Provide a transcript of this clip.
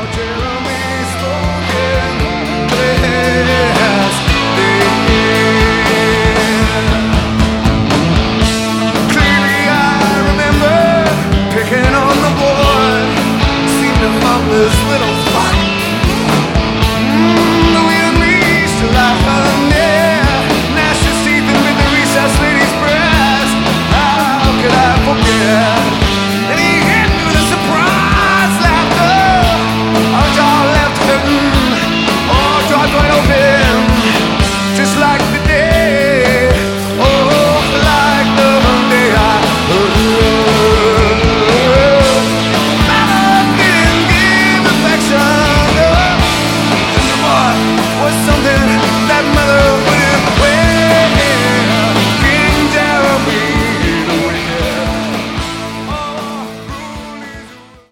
Jeremy's spoken, but it has been. Clearly I remember picking on the boy, seemed a harmless little